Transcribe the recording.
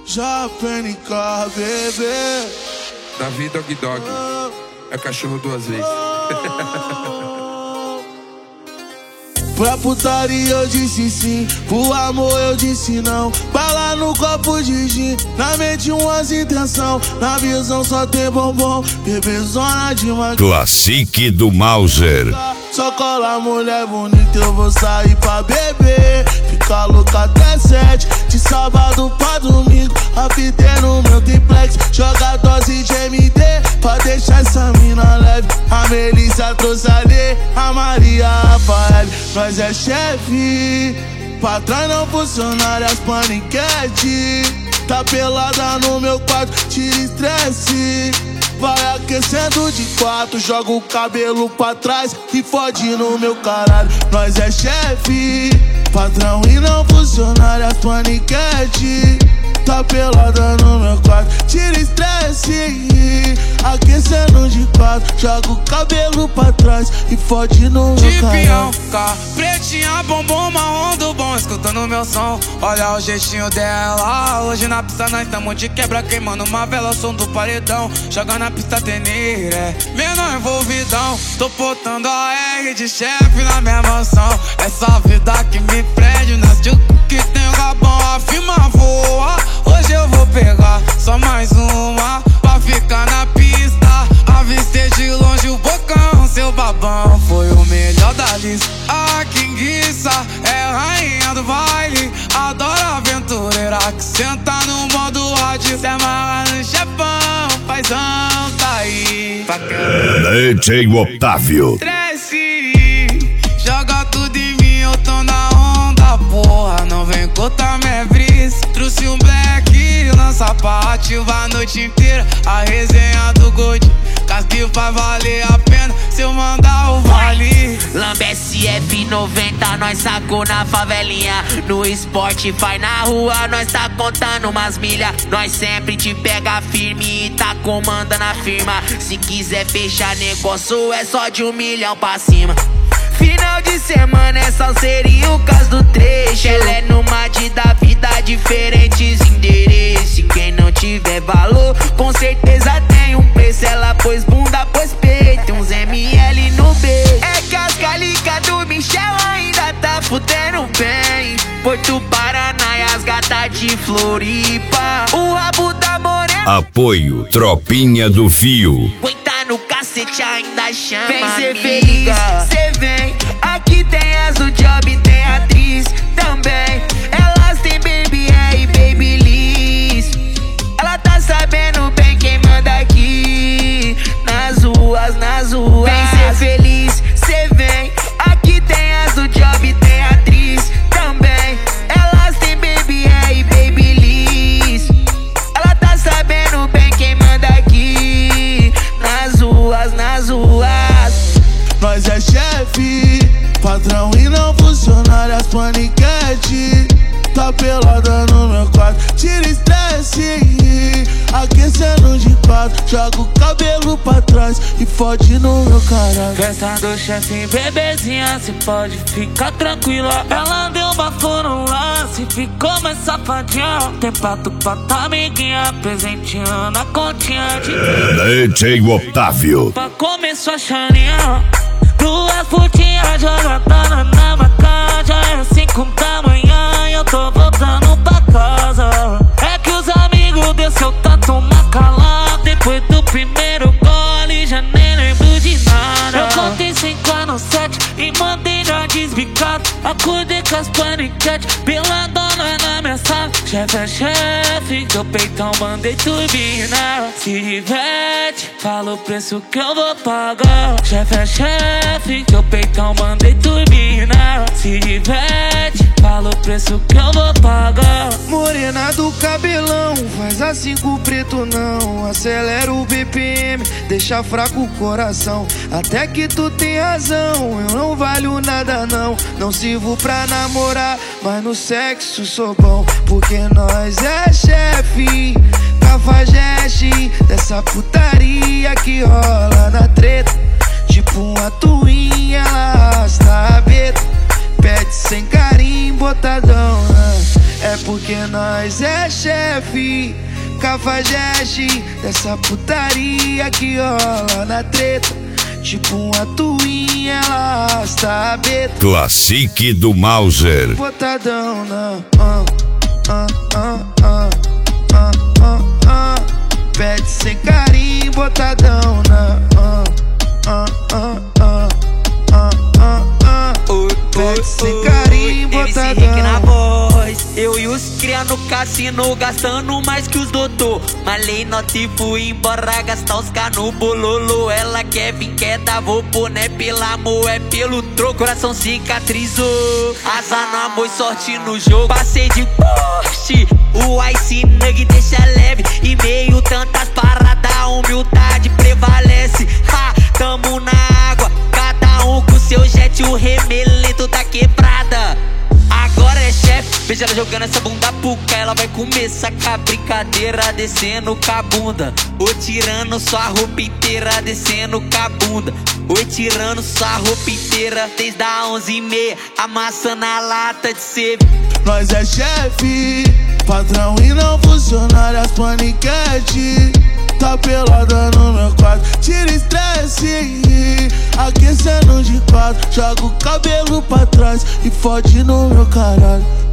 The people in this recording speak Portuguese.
Já PNK, bebê. Davi Dog Dog. É cachorro duas vezes. Pra putaria eu disse sim, pro amor eu disse não. Bala no copo de gin, na mente umas intenção. Na visão só tem bombom, bebezona de magia. Classique do Mauser. Só cola mulher bonita, eu vou sair pra beber. Fica louca até 7, de sábado pra domingo. A fita é no meu triplex, joga dose de MD pra deixar essa mina leve. A Melissa trouxe ali, a Maria, a Rafael. Nós é chefe, patrão não funcionário, as paniquete. Tá pelada no meu quarto, tira estresse. Vai aquecendo de 4, joga o cabelo pra trás e fode no meu caralho. Nós é chefe, patrão e não funcionário, as paniquete. Tá pelada no meu quarto, tira estresse. Aquecendo de 4, joga o cabelo pra trás e fode no meu caralho. Pretinha, bombom, marrom do bom, escutando meu som. Olha o jeitinho dela. Hoje na pista nós tamo de quebra, queimando uma vela, som do paredão. Joga na pista teneira, é menor envolvidão. Tô botando a R de chefe na minha mansão. Essa vida que me prende, nas de que tem o rabão, a firma voa. Hoje eu vou pegar só mais uma pra ficar na pista. Avistei de longe o bocão, seu babão foi o melhor da lista. A Kinguiça é rainha do baile, adora aventureira que senta no modo hard. Se amarra no chefão, paizão tá aí. DJ Otávio. Estresse, joga tudo em mim, eu tô na onda, porra. Não vem cortar minha brisa. Trouxe um black, lança pra ativar a noite inteira. A resenha do Gold, casque vai valer a pena se eu mandar o vale. Lambece F90, nós sacou na favelinha. No Spotify na rua, nós tá contando umas milhas. Nós sempre te pega firme e tá comandando a firma. Se quiser fechar negócio é só de 1 milhão pra cima. Final de semana é só seriucas do trecho. Ela é nômade da vida, diferentes endereços. Quem não tiver valor, com certeza tem um preço. Ela pôs bunda, pôs peito, uns ML no beijo. É que as calicas do Michel ainda tá fudendo bem. Porto Paraná e as gatas de Floripa. O rabo da morena. Apoio Tropinha do Fio. Aguenta no cacete, ainda chama. Vem ser feliz, cê vem. Aqui tem as do job, tem atriz também. Elas tem Baby e Baby Liz. Ela tá sabendo bem quem manda aqui. Nas ruas, nas ruas. Vem ser feliz, cê vem. Aqui tem as do job, tem atriz também. Elas tem Baby e Baby Liz. Ela tá sabendo bem quem manda aqui. Nas ruas, nas ruas. Nós é chefe, patrão e não funcionário, as paniquete. Tá pelada no meu quarto, tira estresse. Aquecendo de 4, joga o cabelo pra trás e fode no meu caralho. Festa do chefe, bebezinha, cê pode ficar tranquila. Ela deu bafo no lance, ficou mais safadinha. Tem pato pra tua amiguinha, presenteando a continha de DJ Otávio. pra comer sua chaninha. 2 putinhas jogadas na maca. Já é 5 da manhã e eu tô voltando pra casa. É que os amigos desceu tanto uma calada. Depois do primeiro gole já nem lembro de nada. Eu contei 5 no 7 e mandei já desbicado. Acordei com as paniquete, peladona na minha sala. Chefe é chefe, teu peitão mandei turbina. Se diverte, fala o preço que eu vou pagar. Chefe é chefe, teu peitão mandei turbina. Se diverte, fala o preço que eu vou pagar. Morena do cabelão, faz assim com o preto não. Acelera o BPM, deixa fraco o coração. Até que tu tem razão, eu não valho nada não. Não sirvo pra namorar, mas no sexo sou bom. Porque nós é chefe, cafajeste dessa putaria que rola na treta. Tipo uma tuinha, ela arrasta a beta. Pede sem carinho, botadão, né? É porque nós é chefe, cafajeste dessa putaria que rola na treta. Tipo uma tuinha, ela arrasta a beta. Classique do Mauser. Botadão na pede sem carinho, botadão na pede sem carinho, botadão. MC Rick na voz. Eu e os cria no cassino gastando mais que os doutor. Malei nota e fui embora gastar os no bololo. Ela quer vir quieta, vou pôr né pela amor, é pelo troco. Coração cicatrizou, asa no amor e sorte no jogo. Passei de Porsche, o Ice Nug deixa leve. E meio tantas paradas, a humildade prevalece. Ha, tamo na água, cada um com seu jet, o remelento da quebrada. Agora é chefe, veja ela jogando essa bunda puca. Ela vai começar com a brincadeira, descendo com a bunda. Ou tirando sua roupa inteira, descendo com a bunda. Ou tirando sua roupa inteira, desde a 11h30, amassando a lata de cerveja. Nós é chefe, patrão e não funcionário, as paniquete. Tá pelada no meu quarto, tira estresse. Aquecendo de quatro, joga o cabelo pra trás e fode no meu caralho.